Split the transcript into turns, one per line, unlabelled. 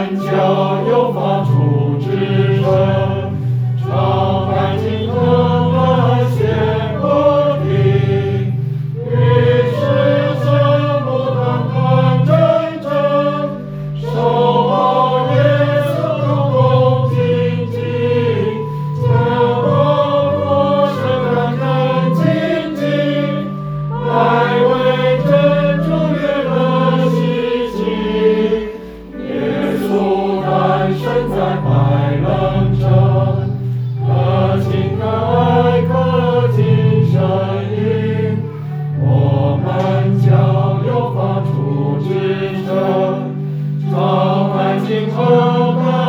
们交友发出之声，常怀敬恒和献不停，于是圣母堂堂正正，守候耶稣公公静静，曾我生感恩静静，爱为真主悦乐喜庆。耶稣诞生在白冷城，可亲可爱可敬声音，我们交友发出之声，常怀敬恒和